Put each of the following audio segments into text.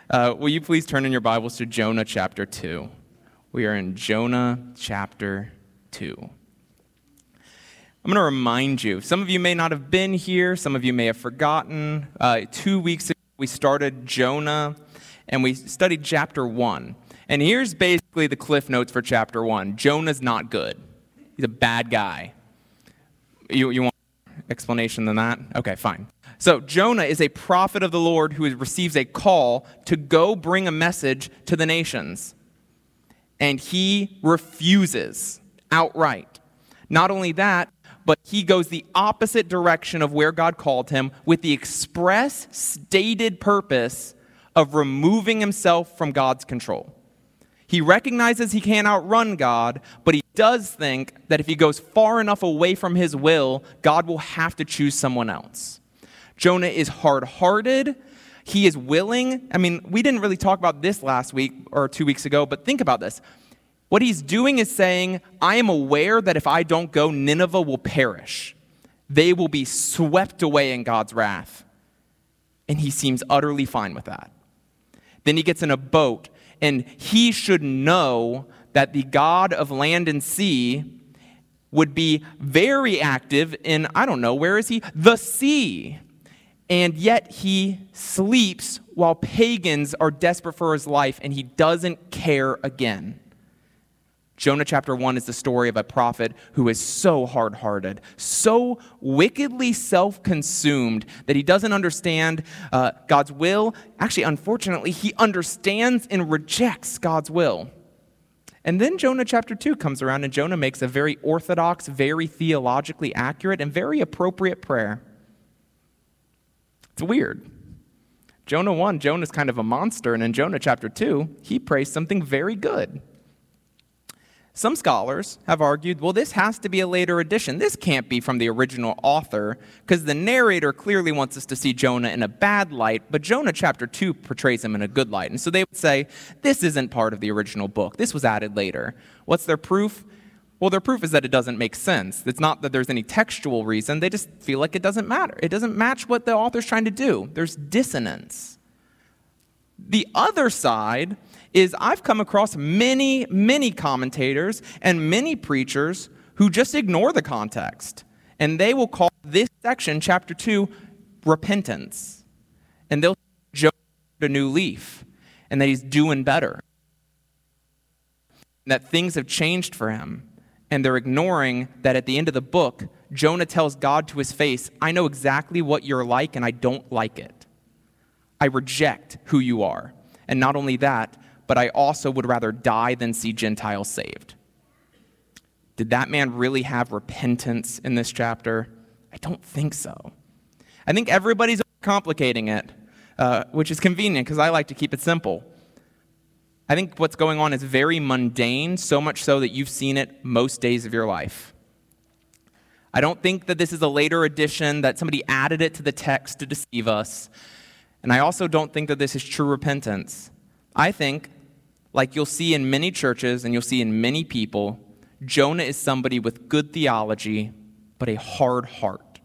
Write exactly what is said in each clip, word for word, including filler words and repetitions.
Uh, will you please turn in your Bibles to Jonah chapter two? We are in Jonah chapter two. I'm going to remind you, some of you may not have been here, some of you may have forgotten. Uh, two weeks ago, we started Jonah, and we studied chapter one. And here's basically the cliff notes for chapter one. Jonah's not good. He's a bad guy. You, you want explanation than that? Okay, fine. So Jonah is a prophet of the Lord who receives a call to go bring a message to the nations. And he refuses outright. Not only that, but he goes the opposite direction of where God called him with the express stated purpose of removing himself from God's control. He recognizes he can't outrun God, but he does think that if he goes far enough away from his will, God will have to choose someone else. Jonah is hard-hearted. He is willing. I mean, we didn't really talk about this last week or two weeks ago, but think about this. What he's doing is saying, I am aware that if I don't go, Nineveh will perish. They will be swept away in God's wrath. And he seems utterly fine with that. Then he gets in a boat, and he should know that the God of land and sea would be very active in, I don't know, where is he? The sea. And yet he sleeps while pagans are desperate for his life, and he doesn't care again. Jonah chapter one is the story of a prophet who is so hard-hearted, so wickedly self-consumed that he doesn't understand uh, God's will. Actually, unfortunately, he understands and rejects God's will. And then Jonah chapter two comes around, and Jonah makes a very orthodox, very theologically accurate, and very appropriate prayer. It's weird. Jonah one, Jonah's kind of a monster, and in Jonah chapter two, he prays something very good. Some scholars have argued, well, this has to be a later addition. This can't be from the original author, because the narrator clearly wants us to see Jonah in a bad light, but Jonah chapter two portrays him in a good light. And so they would say, this isn't part of the original book. This was added later. What's their proof? Well, their proof is that it doesn't make sense. It's not that there's any textual reason. They just feel like it doesn't matter. It doesn't match what the author's trying to do. There's dissonance. The other side is I've come across many, many commentators and many preachers who just ignore the context. And they will call this section, chapter two, repentance. And they'll Jonah a new leaf, and that he's doing better. And that things have changed for him. And they're ignoring that at the end of the book, Jonah tells God to his face, I know exactly what you're like, and I don't like it. I reject who you are. And not only that, but I also would rather die than see Gentiles saved. Did that man really have repentance in this chapter? I don't think so. I think everybody's complicating it, uh, which is convenient because I like to keep it simple. I think what's going on is very mundane, so much so that you've seen it most days of your life. I don't think that this is a later addition, that somebody added it to the text to deceive us. And I also don't think that this is true repentance. I think, like you'll see in many churches and you'll see in many people, Jonah is somebody with good theology, but a hard heart.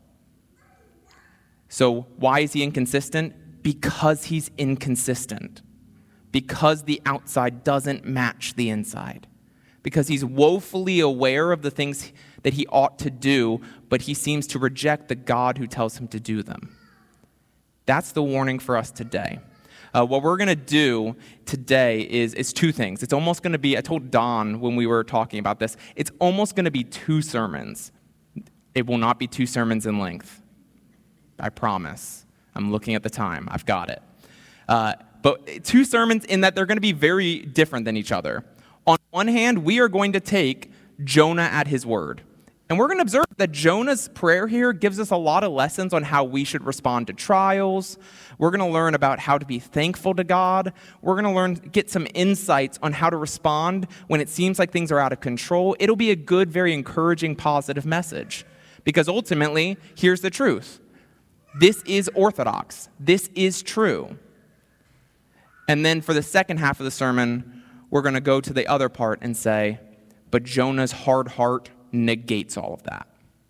So why is he inconsistent? Because he's inconsistent. Because the outside doesn't match the inside. Because he's woefully aware of the things that he ought to do, but he seems to reject the God who tells him to do them. That's the warning for us today. Uh, what we're going to do today is, is two things. It's almost going to be, I told Don when we were talking about this, it's almost going to be two sermons. It will not be two sermons in length. I promise. I'm looking at the time. I've got it. Uh, but two sermons in that they're going to be very different than each other. On one hand, we are going to take Jonah at his word. And we're going to observe that Jonah's prayer here gives us a lot of lessons on how we should respond to trials. We're going to learn about how to be thankful to God. We're going to learn, get some insights on how to respond when it seems like things are out of control. It'll be a good, very encouraging, positive message. Because ultimately, here's the truth. This is orthodox. This is true. And then for the second half of the sermon, we're going to go to the other part and say, but Jonah's hard heart negates all of that.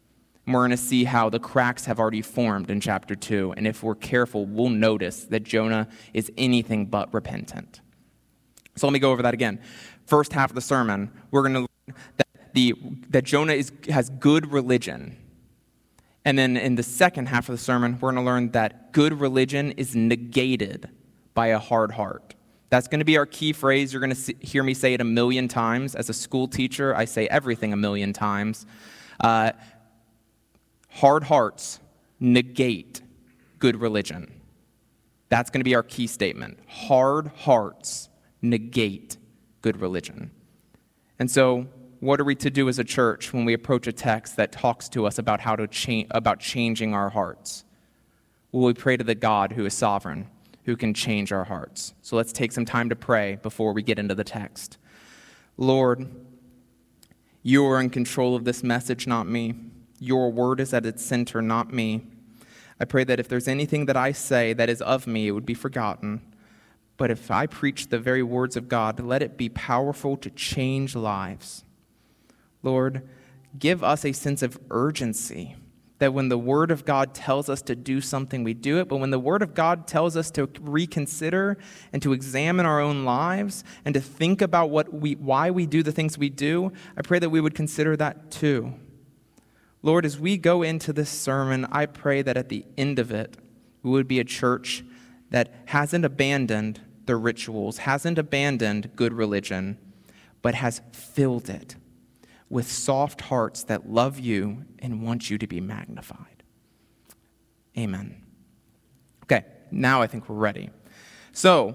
And we're going to see how the cracks have already formed in chapter two. And if we're careful, we'll notice that Jonah is anything but repentant. So let me go over that again. First half of the sermon, we're going to learn that, the, that Jonah is, has good religion. And then in the second half of the sermon, we're going to learn that good religion is negated by a hard heart. That's going to be our key phrase. You're going to see, hear me say it a million times. As a school teacher, I say everything a million times. Uh, hard hearts negate good religion. That's going to be our key statement. Hard hearts negate good religion. And so, what are we to do as a church when we approach a text that talks to us about how to change, about changing our hearts? Well, we pray to the God who is sovereign, who can change our hearts. So let's take some time to pray before we get into the text. Lord, you are in control of this message, not me. Your word is at its center, not me. I pray that if there's anything that I say that is of me, it would be forgotten. But if I preach the very words of God, let it be powerful to change lives. Lord, give us a sense of urgency that when the Word of God tells us to do something, we do it. But when the Word of God tells us to reconsider and to examine our own lives and to think about what we, why we do the things we do, I pray that we would consider that too. Lord, as we go into this sermon, I pray that at the end of it, we would be a church that hasn't abandoned the rituals, hasn't abandoned good religion, but has filled it with soft hearts that love you and want you to be magnified. Amen. Okay, now I think we're ready. So,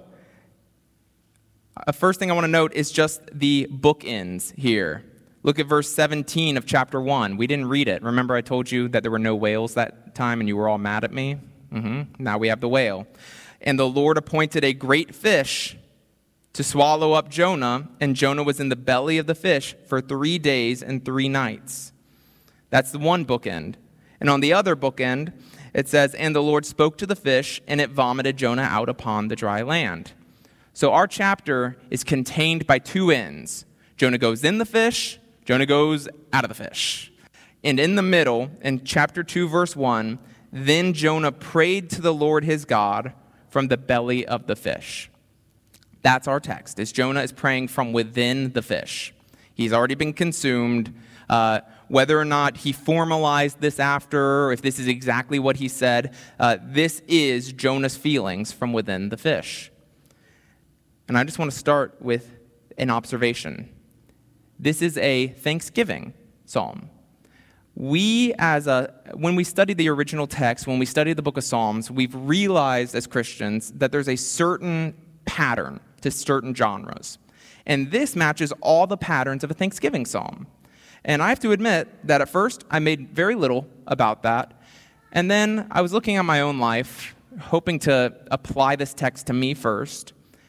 a first thing I want to note is just the bookends here. Look at verse seventeen of chapter one. We didn't read it. Remember I told you that there were no whales that time and you were all mad at me? Mm-hmm. Now we have the whale. And the Lord appointed a great fish to swallow up Jonah, and Jonah was in the belly of the fish for three days and three nights. That's the one bookend. And on the other bookend, it says, and the Lord spoke to the fish, and it vomited Jonah out upon the dry land. So our chapter is contained by two ends. Jonah goes in the fish, Jonah goes out of the fish. And in the middle, in chapter two, verse one, then Jonah prayed to the Lord his God from the belly of the fish. That's our text, is Jonah is praying from within the fish. He's already been consumed. Uh, whether or not he formalized this after, or if this is exactly what he said, uh, this is Jonah's feelings from within the fish. And I just want to start with an observation. This is a thanksgiving psalm. We, as a, when we study the original text, when we study the book of Psalms, we've realized as Christians that there's a certain pattern to certain genres. And this matches all the patterns of a Thanksgiving psalm. And I have to admit that at first I made very little about that. And then I was looking at my own life, hoping to apply this text to me first.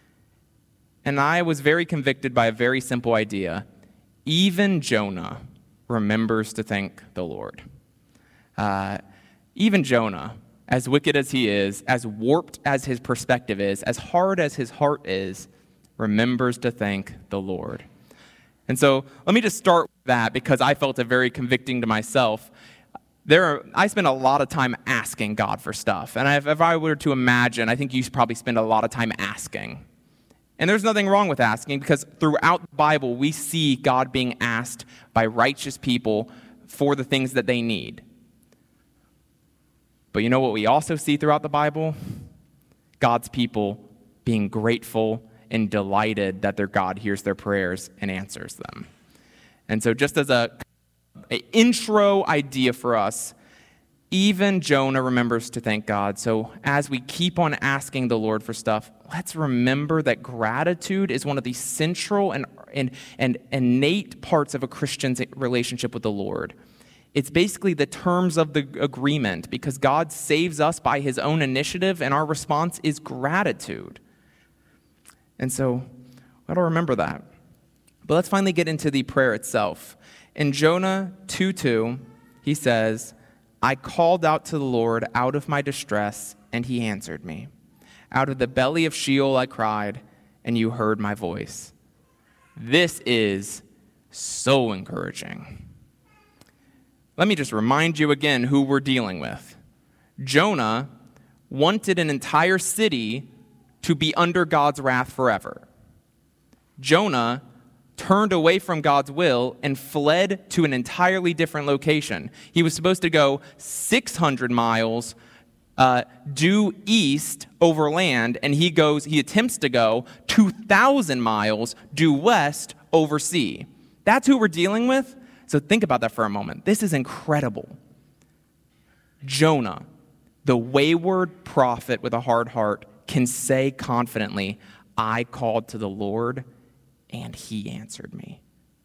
And I was very convicted by a very simple idea. Even Jonah remembers to thank the Lord. Uh, even Jonah, as wicked as he is, as warped as his perspective is, as hard as his heart is, remembers to thank the Lord. And so let me just start with that because I felt it very convicting to myself. There are, I spend a lot of time asking God for stuff. And if, if I were to imagine, I think you probably spend a lot of time asking. And there's nothing wrong with asking because throughout the Bible, we see God being asked by righteous people for the things that they need. But you know what we also see throughout the Bible? God's people being grateful and delighted that their God hears their prayers and answers them. And so just as a, a intro idea for us, even Jonah remembers to thank God. So as we keep on asking the Lord for stuff, let's remember that gratitude is one of the central and, and, and innate parts of a Christian's relationship with the Lord. It's basically the terms of the agreement because God saves us by his own initiative, and our response is gratitude. And so, we ought to remember that. But let's finally get into the prayer itself. In Jonah two two, he says, I called out to the Lord out of my distress, and he answered me. Out of the belly of Sheol I cried, and you heard my voice. This is so encouraging. let me just remind you again who we're dealing with. Jonah wanted an entire city to be under God's wrath forever. Jonah turned away from God's will and fled to an entirely different location. He was supposed to go six hundred miles uh, due east over land, and he goes, he attempts to go two thousand miles due west over sea. That's who we're dealing with. So think about that for a moment. This is incredible. Jonah, the wayward prophet with a hard heart, can say confidently, I called to the Lord, and he answered me.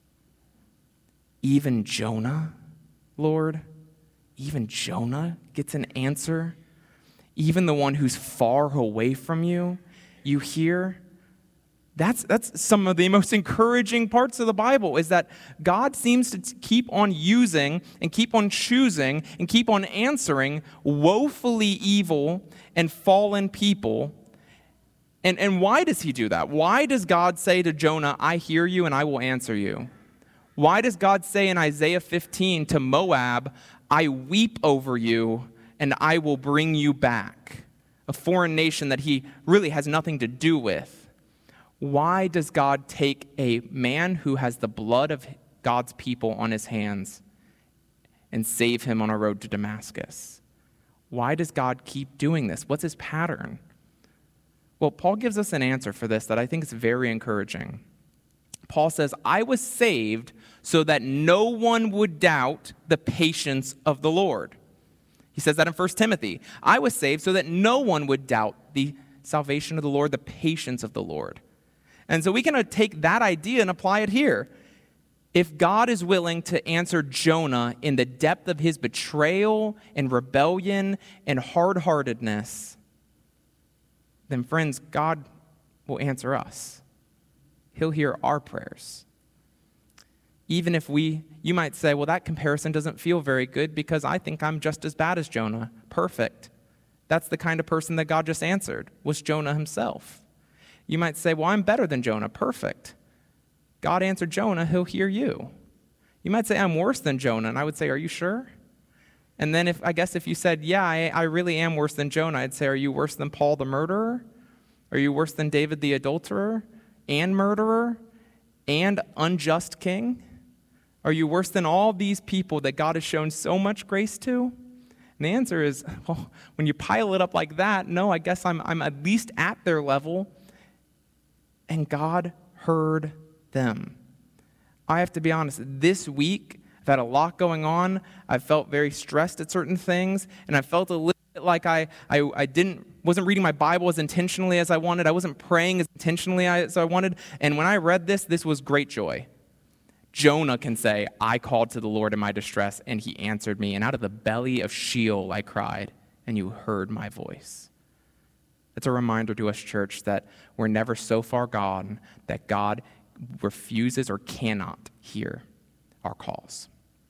Even Jonah, Lord, even Jonah gets an answer. Even the one who's far away from you, you hear. That's, that's some of the most encouraging parts of the Bible, is that God seems to keep on using and keep on choosing and keep on answering woefully evil and fallen people. And, and why does he do that? Why does God say to Jonah, I hear you and I will answer you? Why does God say in Isaiah fifteen to Moab, I weep over you and I will bring you back? A foreign nation that he really has nothing to do with. Why does God take a man who has the blood of God's people on his hands and save him on a road to Damascus? Why does God keep doing this? What's his pattern? Well, Paul gives us an answer for this that I think is very encouraging. Paul says, I was saved so that no one would doubt the patience of the Lord. He says that in First Timothy. I was saved so that no one would doubt the salvation of the Lord, the patience of the Lord. And so we can take that idea and apply it here. If God is willing to answer Jonah in the depth of his betrayal and rebellion and hard-heartedness, then friends, God will answer us. He'll hear our prayers. Even if we, you might say, well, that comparison doesn't feel very good because I think I'm just as bad as Jonah. Perfect. That's the kind of person that God just answered, was Jonah himself. You might say, well, I'm better than Jonah. Perfect. God answered Jonah, he'll hear you. You might say, I'm worse than Jonah. And I would say, are you sure? And then if I guess if you said, yeah, I, I really am worse than Jonah, I'd say, are you worse than Paul the murderer? Are you worse than David the adulterer and murderer and unjust king? Are you worse than all these people that God has shown so much grace to? And the answer is, well, when you pile it up like that, no, I guess I'm, I'm at least at their level. And God heard them. I have to be honest, this week, I've had a lot going on. I've felt very stressed at certain things, and I felt a little bit like I, I, I didn't, wasn't reading my Bible as intentionally as I wanted. I wasn't praying as intentionally as I wanted. And when I read this, this was great joy. Jonah can say, I called to the Lord in my distress, and he answered me. And out of the belly of Sheol I cried, and you heard my voice. It's a reminder to us, church, that we're never so far gone that God refuses or cannot hear our calls.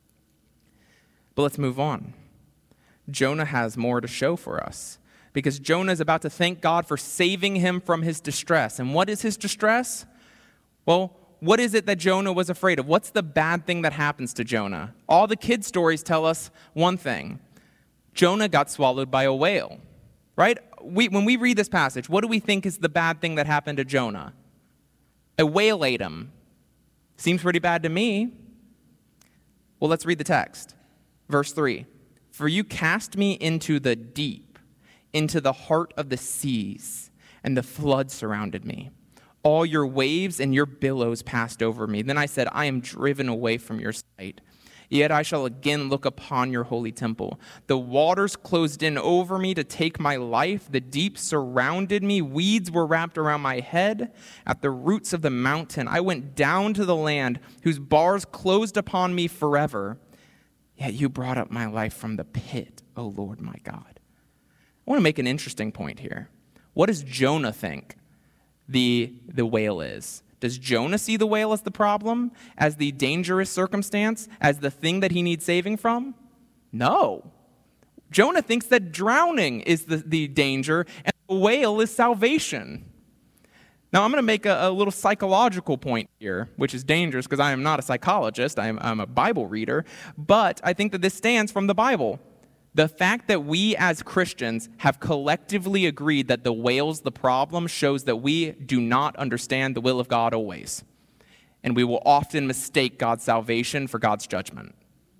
But let's move on. Jonah has more to show for us because Jonah is about to thank God for saving him from his distress. And what is his distress? Well, what is it that Jonah was afraid of? What's the bad thing that happens to Jonah? All the kids' stories tell us one thing. Jonah got swallowed by a whale, right? We, when we read this passage, what do we think is the bad thing that happened to Jonah? A whale ate him. Seems pretty bad to me. Well, let's read the text. Verse three. For you cast me into the deep, into the heart of the seas, and the flood surrounded me. All your waves and your billows passed over me. Then I said, I am driven away from your sight. Yet I shall again look upon your holy temple. The waters closed in over me to take my life. The deep surrounded me. Weeds were wrapped around my head. At the roots of the mountain, I went down to the land whose bars closed upon me forever. Yet you brought up my life from the pit, O Lord my God. I want to make an interesting point here. What does Jonah think the, the whale is? Does Jonah see the whale as the problem, as the dangerous circumstance, as the thing that he needs saving from? No. Jonah thinks that drowning is the, the danger, and the whale is salvation. Now, I'm going to make a, a little psychological point here, which is dangerous because I am not a psychologist. I am, I'm a Bible reader. But I think that this stands from the Bible. The fact that we as Christians have collectively agreed that the whale's the problem shows that we do not understand the will of God always. And we will often mistake God's salvation for God's judgment.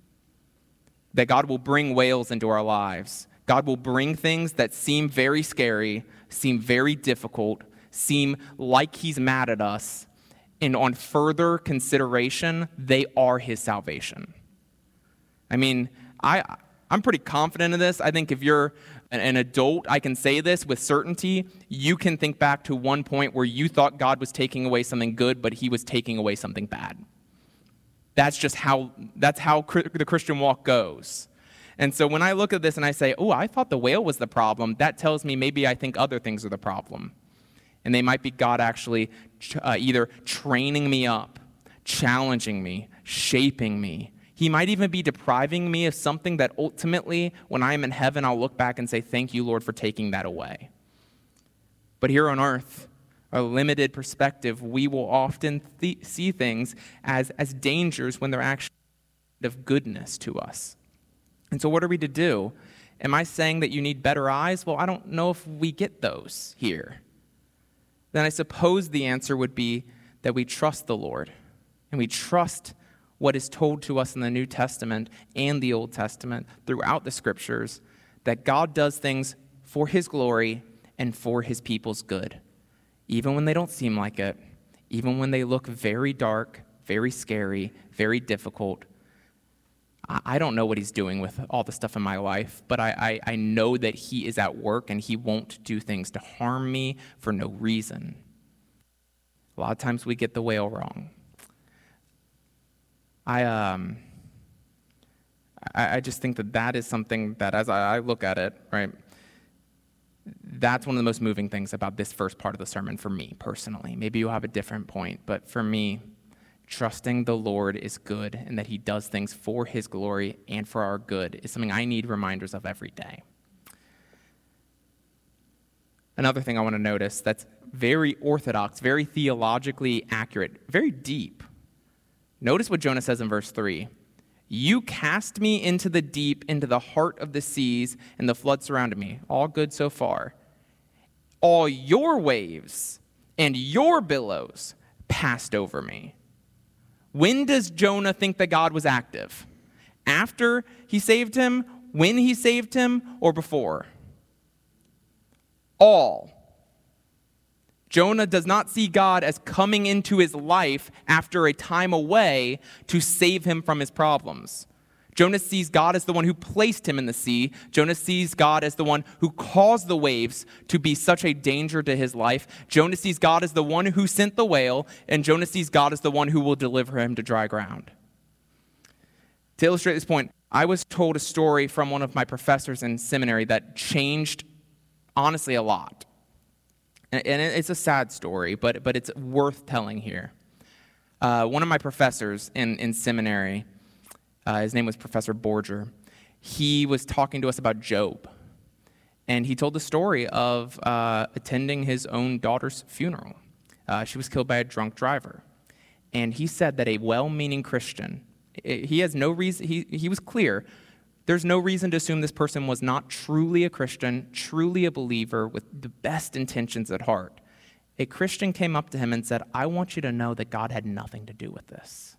That God will bring whales into our lives. God will bring things that seem very scary, seem very difficult, seem like he's mad at us, and on further consideration, they are his salvation. I mean, I, I'm pretty confident in this. I think if you're an, an adult, I can say this with certainty. You can think back to one point where you thought God was taking away something good, but he was taking away something bad. That's just how, that's how the Christian walk goes. And so when I look at this and I say, oh, I thought the whale was the problem, that tells me maybe I think other things are the problem. And they might be God actually uh, either training me up, challenging me, shaping me. He might even be depriving me of something that ultimately, when I am in heaven, I'll look back and say, thank you, Lord, for taking that away. But here on earth, a limited perspective, we will often th- see things as, as dangers when they're actually of goodness to us. And so what are we to do? Am I saying that you need better eyes? Well, I don't know if we get those here. Then I suppose the answer would be that we trust the Lord, and we trust what is told to us in the New Testament and the Old Testament throughout the Scriptures, that God does things for his glory and for his people's good, even when they don't seem like it, even when they look very dark, very scary, very difficult. I don't know what he's doing with all the stuff in my life, but I, I, I know that he is at work and he won't do things to harm me for no reason. A lot of times we get the whale wrong. I um I, I just think that that is something that as I, I look at it, right, that's one of the most moving things about this first part of the sermon for me personally. Maybe you'll have a different point, but for me, trusting the Lord is good and that he does things for his glory and for our good is something I need reminders of every day. Another thing I want to notice that's very orthodox, very theologically accurate, very deep. Notice what Jonah says in verse three. You cast me into the deep, into the heart of the seas, and the flood surrounded me. All good so far. All your waves and your billows passed over me. When does Jonah think that God was active? After he saved him, when he saved him, or before? All. Jonah does not see God as coming into his life after a time away to save him from his problems. Jonah sees God as the one who placed him in the sea. Jonah sees God as the one who caused the waves to be such a danger to his life. Jonah sees God as the one who sent the whale, and Jonah sees God as the one who will deliver him to dry ground. To illustrate this point, I was told a story from one of my professors in seminary that changed, honestly, a lot. And it's a sad story, but, but it's worth telling here. Uh, one of my professors in, in seminary, Uh, his name was Professor Borger. He was talking to us about Job. And he told the story of uh, attending his own daughter's funeral. Uh, she was killed by a drunk driver. And he said that a well-meaning Christian, he has no reason, he, he was clear, there's no reason to assume this person was not truly a Christian, truly a believer with the best intentions at heart. A Christian came up to him and said, I want you to know that God had nothing to do with this.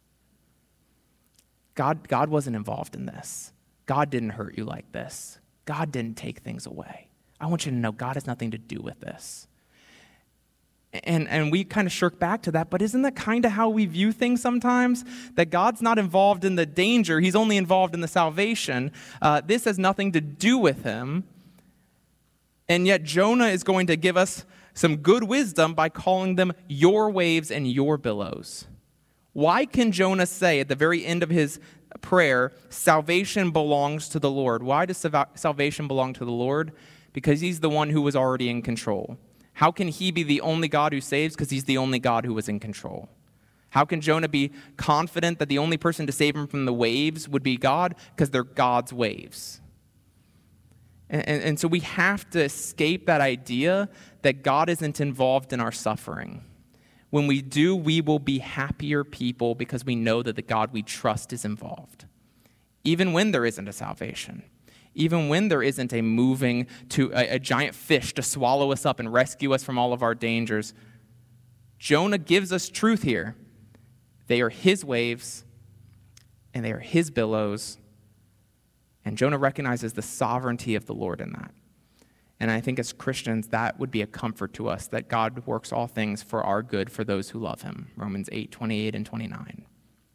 God, God wasn't involved in this. God didn't hurt you like this. God didn't take things away. I want you to know God has nothing to do with this. And, and we kind of shirk back to that, but isn't that kind of how we view things sometimes? That God's not involved in the danger, he's only involved in the salvation. Uh, this has nothing to do with him. And yet Jonah is going to give us some good wisdom by calling them your waves and your billows. Why can Jonah say at the very end of his prayer, salvation belongs to the Lord? Why does salvation belong to the Lord? Because he's the one who was already in control. How can he be the only God who saves? Because he's the only God who was in control. How can Jonah be confident that the only person to save him from the waves would be God? Because they're God's waves. And, and, and so we have to escape that idea that God isn't involved in our suffering. When we do, we will be happier people because we know that the God we trust is involved. Even when there isn't a salvation, even when there isn't a moving to a, a giant fish to swallow us up and rescue us from all of our dangers, Jonah gives us truth here. They are his waves, and they are his billows, and Jonah recognizes the sovereignty of the Lord in that. And I think as Christians, that would be a comfort to us, that God works all things for our good for those who love him. Romans eight, twenty-eight and twenty-nine.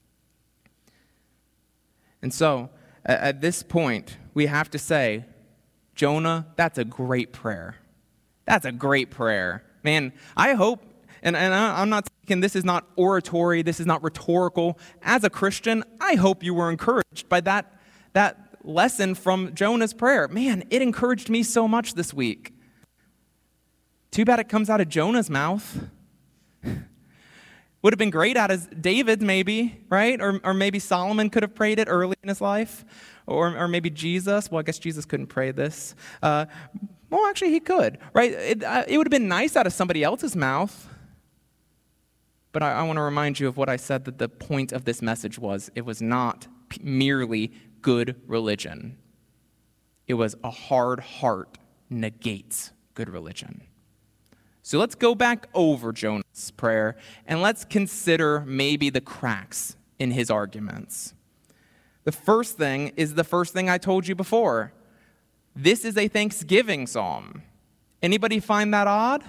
And so, at this point, we have to say, Jonah, that's a great prayer. That's a great prayer. Man, I hope, and, and I'm not thinking this is not oratory, this is not rhetorical. As a Christian, I hope you were encouraged by that, that lesson from Jonah's prayer. Man, it encouraged me so much this week. Too bad it comes out of Jonah's mouth. Would have been great out of David, maybe, right? Or, or maybe Solomon could have prayed it early in his life. Or, or maybe Jesus. Well, I guess Jesus couldn't pray this. Uh, well, actually, he could, right? It, uh, it would have been nice out of somebody else's mouth. But I, I want to remind you of what I said that the point of this message was. It was not p- merely good religion. It was a hard heart negates good religion. So let's go back over Jonah's prayer and let's consider maybe the cracks in his arguments. The first thing is the first thing I told you before. This is a thanksgiving psalm. Anybody find that odd?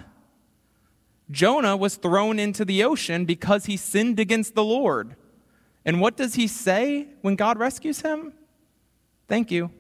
Jonah was thrown into the ocean because he sinned against the Lord. And what does he say when God rescues him? Thank you.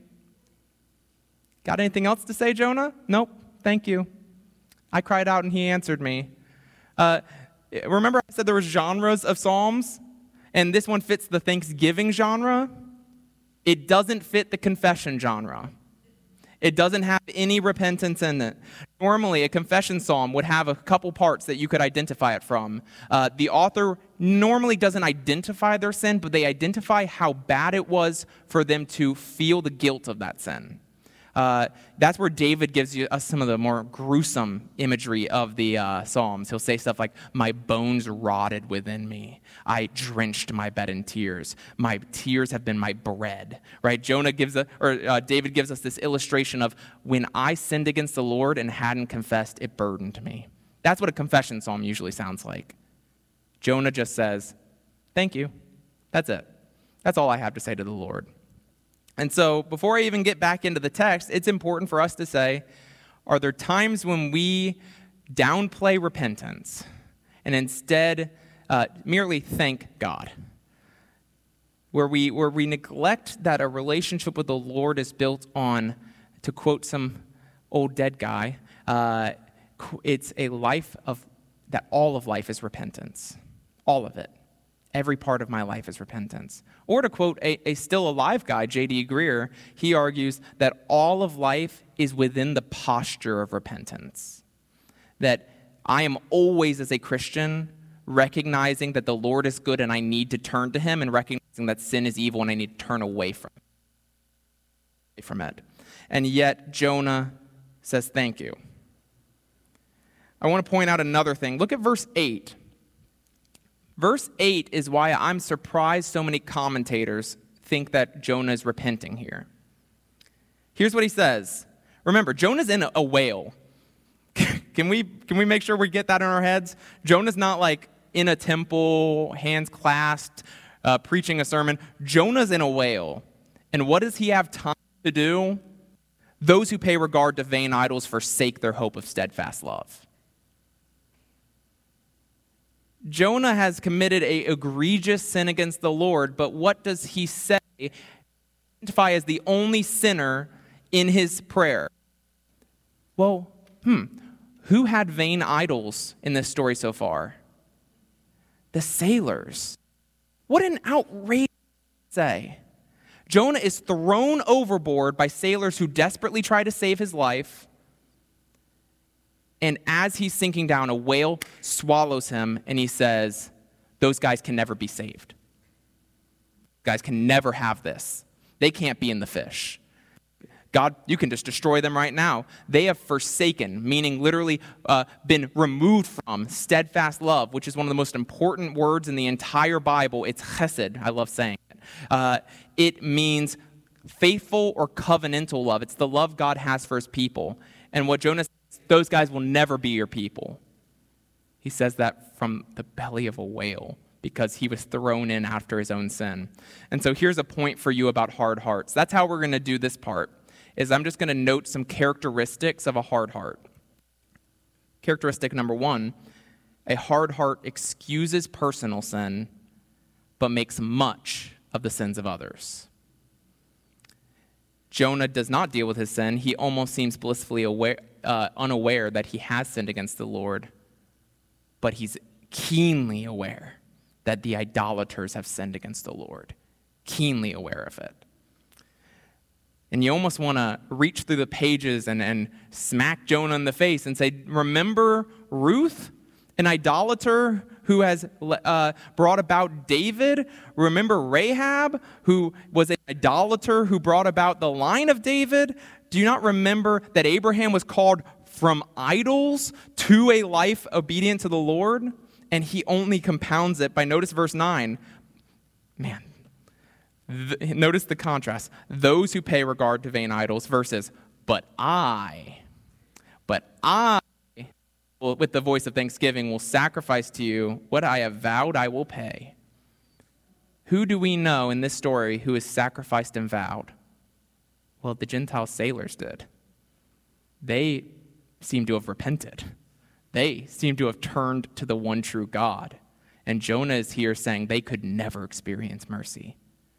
Got anything else to say, Jonah? Nope. Thank you. I cried out and he answered me. Uh, remember I said there were genres of psalms? And this one fits the thanksgiving genre. It doesn't fit the confession genre. It doesn't have any repentance in it. Normally, a confession psalm would have a couple parts that you could identify it from. Uh, the author normally doesn't identify their sin, but they identify how bad it was for them to feel the guilt of that sin. Uh, that's where David gives you us some of the more gruesome imagery of the uh, Psalms. He'll say stuff like, my bones rotted within me. I drenched my bed in tears. My tears have been my bread. Right? Jonah gives a, or uh, David gives us this illustration of when I sinned against the Lord and hadn't confessed, it burdened me. That's what a confession psalm usually sounds like. Jonah just says, thank you. That's it. That's all I have to say to the Lord. And so before I even get back into the text, it's important for us to say, are there times when we downplay repentance and instead uh, merely thank God? Where we, where we neglect that a relationship with the Lord is built on, to quote some old dead guy, uh, it's a life of, that all of life is repentance. All of it. Every part of my life is repentance. Or to quote a, a still alive guy, J D Greear, he argues that all of life is within the posture of repentance. That I am always, as a Christian, recognizing that the Lord is good and I need to turn to him, and recognizing that sin is evil and I need to turn away from it. From it. And yet Jonah says, thank you. I want to point out another thing. Look at verse eight. Verse eight is why I'm surprised so many commentators think that Jonah is repenting here. Here's what he says. Remember, Jonah's in a whale. Can we, can we make sure we get that in our heads? Jonah's not like in a temple, hands clasped, uh, preaching a sermon. Jonah's in a whale. And what does he have time to do? Those who pay regard to vain idols forsake their hope of steadfast love. Jonah has committed a egregious sin against the Lord, but what does he say? Identify as the only sinner in his prayer. Well, hmm, who had vain idols in this story so far? The sailors. What an outrageous say. Jonah is thrown overboard by sailors who desperately try to save his life. And as he's sinking down, a whale swallows him, and he says, those guys can never be saved. Guys can never have this. They can't be in the fish. God, you can just destroy them right now. They have forsaken, meaning literally uh, been removed from steadfast love, which is one of the most important words in the entire Bible. It's chesed. I love saying it. Uh, it means faithful or covenantal love. It's the love God has for his people. And what Jonah says, those guys will never be your people. He says that from the belly of a whale because he was thrown in after his own sin. And so here's a point for you about hard hearts. That's how we're going to do this part. Is I'm just going to note some characteristics of a hard heart. Characteristic number one, a hard heart excuses personal sin, but makes much of the sins of others. Jonah does not deal with his sin. He almost seems blissfully aware, uh, unaware that he has sinned against the Lord, but he's keenly aware that the idolaters have sinned against the Lord, keenly aware of it. And you almost want to reach through the pages and, and smack Jonah in the face and say, remember Ruth, an idolater who has uh, brought about David? Remember Rahab, who was an idolater who brought about the line of David? Do you not remember that Abraham was called from idols to a life obedient to the Lord? And he only compounds it by, notice verse nine. Man. Th- notice the contrast. Those who pay regard to vain idols versus, but I, but I, will, with the voice of thanksgiving, will sacrifice to you what I have vowed I will pay. Who do we know in this story who is sacrificed and vowed? Well, the Gentile sailors did. They seem to have repented. They seem to have turned to the one true God. And Jonah is here saying they could never experience mercy.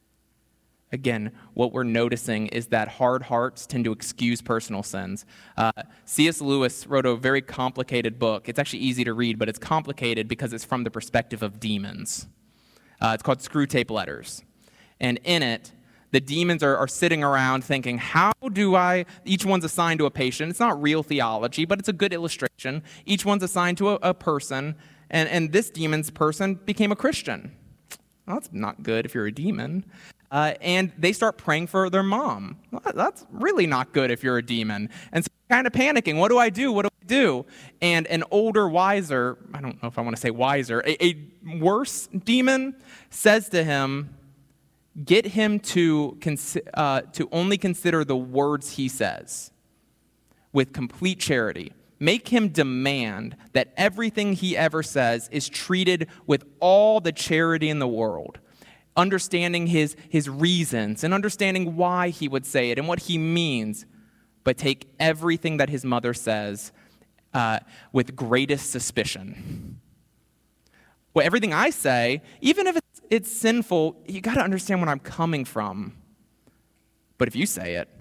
Again, what we're noticing is that hard hearts tend to excuse personal sins. Uh, C S Lewis wrote a very complicated book. It's actually easy to read, but it's complicated because it's from the perspective of demons. Uh, it's called Screwtape Letters. And in it, the demons are, are sitting around thinking, how do I, each one's assigned to a patient. It's not real theology, but it's a good illustration. Each one's assigned to a, a person, and, and this demon's person became a Christian. Well, that's not good if you're a demon. Uh, and they start praying for their mom. Well, that's really not good if you're a demon. And so kind of panicking, what do I do? What do I do? And an older, wiser, I don't know if I want to say wiser, a, a worse demon says to him, get him to, consi- uh, to only consider the words he says with complete charity. Make him demand that everything he ever says is treated with all the charity in the world. Understanding his, his reasons and understanding why he would say it and what he means, but take everything that his mother says uh, with greatest suspicion. Well, everything I say, even if it's, it's sinful, you got to understand where I'm coming from. But if you say it,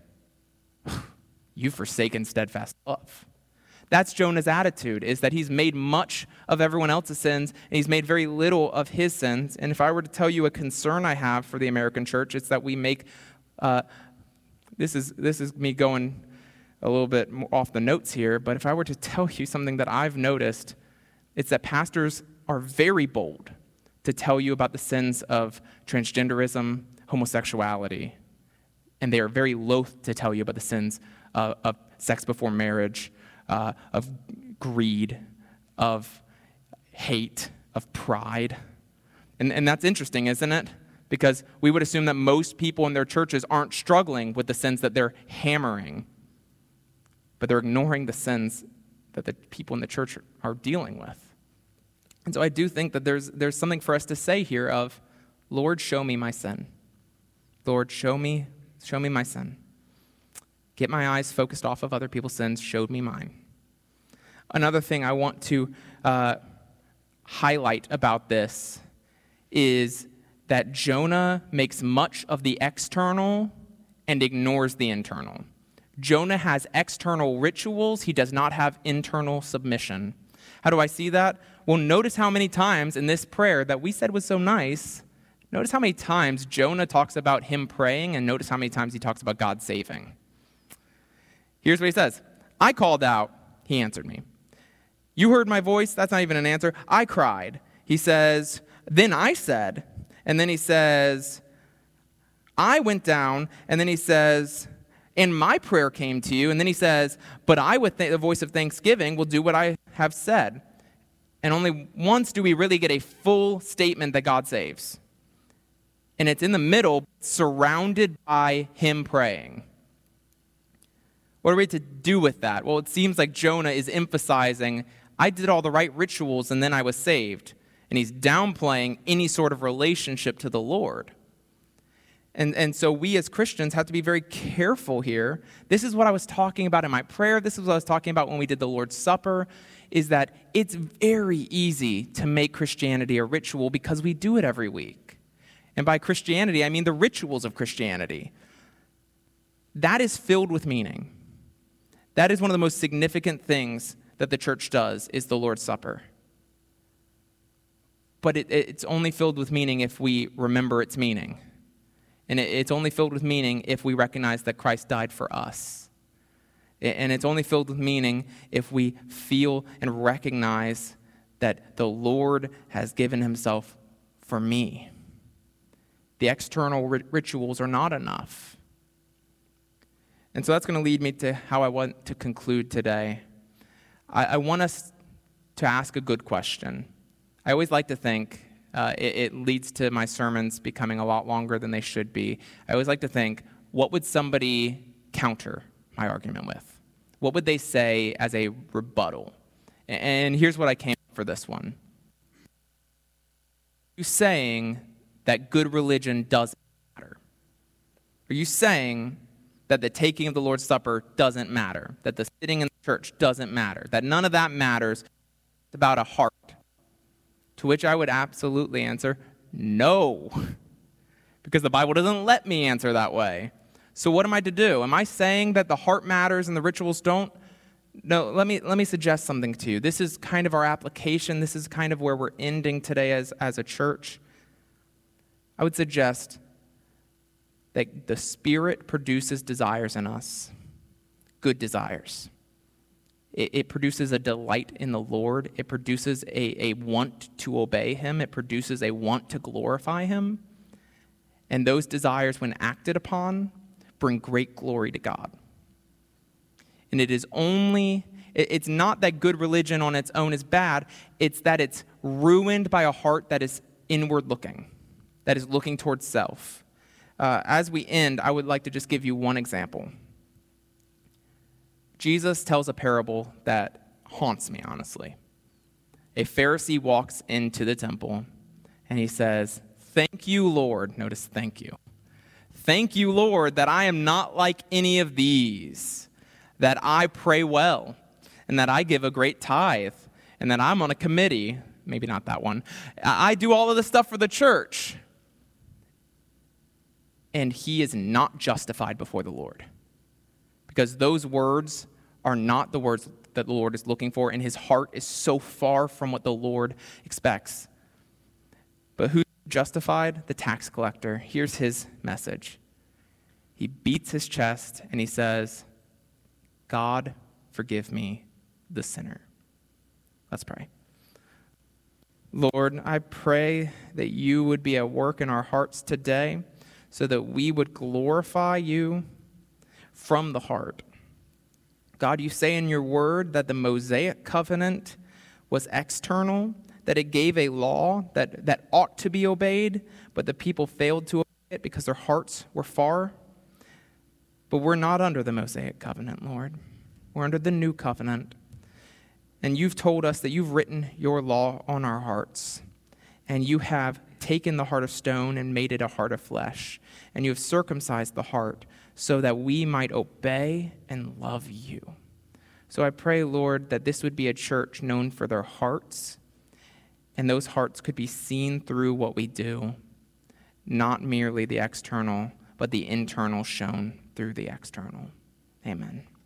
you've forsaken steadfast love. That's Jonah's attitude, is that he's made much of everyone else's sins, and he's made very little of his sins. And if I were to tell you a concern I have for the American church, it's that we make, uh, this is this is me going a little bit off the notes here, but if I were to tell you something that I've noticed, it's that pastors are very bold to tell you about the sins of transgenderism, homosexuality, and they are very loath to tell you about the sins uh, of sex before marriage, Uh, of greed, of hate, of pride. And, and that's interesting, isn't it? Because we would assume that most people in their churches aren't struggling with the sins that they're hammering, but they're ignoring the sins that the people in the church are dealing with. And so I do think that there's there's something for us to say here of, Lord, show me my sin. Lord, show me, show me my sin. Get my eyes focused off of other people's sins, showed me mine. Another thing I want to uh, highlight about this is that Jonah makes much of the external and ignores the internal. Jonah has external rituals. He does not have internal submission. How do I see that? Well, notice how many times in this prayer that we said was so nice, notice how many times Jonah talks about him praying, and notice how many times he talks about God saving. Here's what he says. I called out, he answered me. You heard my voice? That's not even an answer. I cried. He says, then I said, and then he says, I went down, and then he says, and my prayer came to you. And then he says, but I, with the voice of thanksgiving, will do what I have said. And only once do we really get a full statement that God saves. And it's in the middle, surrounded by him praying. What are we to do with that? Well, it seems like Jonah is emphasizing, I did all the right rituals and then I was saved. And he's downplaying any sort of relationship to the Lord. And, and so we as Christians have to be very careful here. This is what I was talking about in my prayer. This is what I was talking about when we did the Lord's Supper, is that it's very easy to make Christianity a ritual because we do it every week. And by Christianity, I mean the rituals of Christianity. That is filled with meaning. That is one of the most significant things that the church does, is the Lord's Supper. But it, it's only filled with meaning if we remember its meaning. And it, it's only filled with meaning if we recognize that Christ died for us. And it's only filled with meaning if we feel and recognize that the Lord has given himself for me. The external rit- rituals are not enough. And so that's going to lead me to how I want to conclude today. I, I want us to ask a good question. I always like to think, uh, it, it leads to my sermons becoming a lot longer than they should be. I always like to think, what would somebody counter my argument with? What would they say as a rebuttal? And here's what I came up for this one. Are you saying that good religion doesn't matter? Are you saying that the taking of the Lord's Supper doesn't matter? That the sitting in the church doesn't matter? That none of that matters? It's about a heart. To which I would absolutely answer, no. Because the Bible doesn't let me answer that way. So what am I to do? Am I saying that the heart matters and the rituals don't? No, let me let me suggest something to you. This is kind of our application. This is kind of where we're ending today as, as a church. I would suggest that the Spirit produces desires in us, good desires. It, it produces a delight in the Lord. It produces a, a want to obey him. It produces a want to glorify him. And those desires, when acted upon, bring great glory to God. And it is only, it, it's not that good religion on its own is bad. It's that it's ruined by a heart that is inward looking, that is looking towards self. Uh, as we end, I would like to just give you one example. Jesus tells a parable that haunts me, honestly. A Pharisee walks into the temple, and he says, "Thank you, Lord." Notice, thank you. "Thank you, Lord, that I am not like any of these, that I pray well, and that I give a great tithe, and that I'm on a committee." Maybe not that one. "I do all of this stuff for the church." And he is not justified before the Lord. Because those words are not the words that the Lord is looking for, and his heart is so far from what the Lord expects. But who's justified? The tax collector. Here's his message. He beats his chest and he says, "God, forgive me, the sinner." Let's pray. Lord, I pray that you would be at work in our hearts today so that we would glorify you from the heart. God, you say in your word that the Mosaic covenant was external, that it gave a law that, that ought to be obeyed, but the people failed to obey it because their hearts were far. But we're not under the Mosaic covenant, Lord. We're under the new covenant. And you've told us that you've written your law on our hearts, and you have taken the heart of stone and made it a heart of flesh, and you have circumcised the heart so that we might obey and love you. So I pray, Lord, that this would be a church known for their hearts, and those hearts could be seen through what we do, not merely the external, but the internal shown through the external. Amen.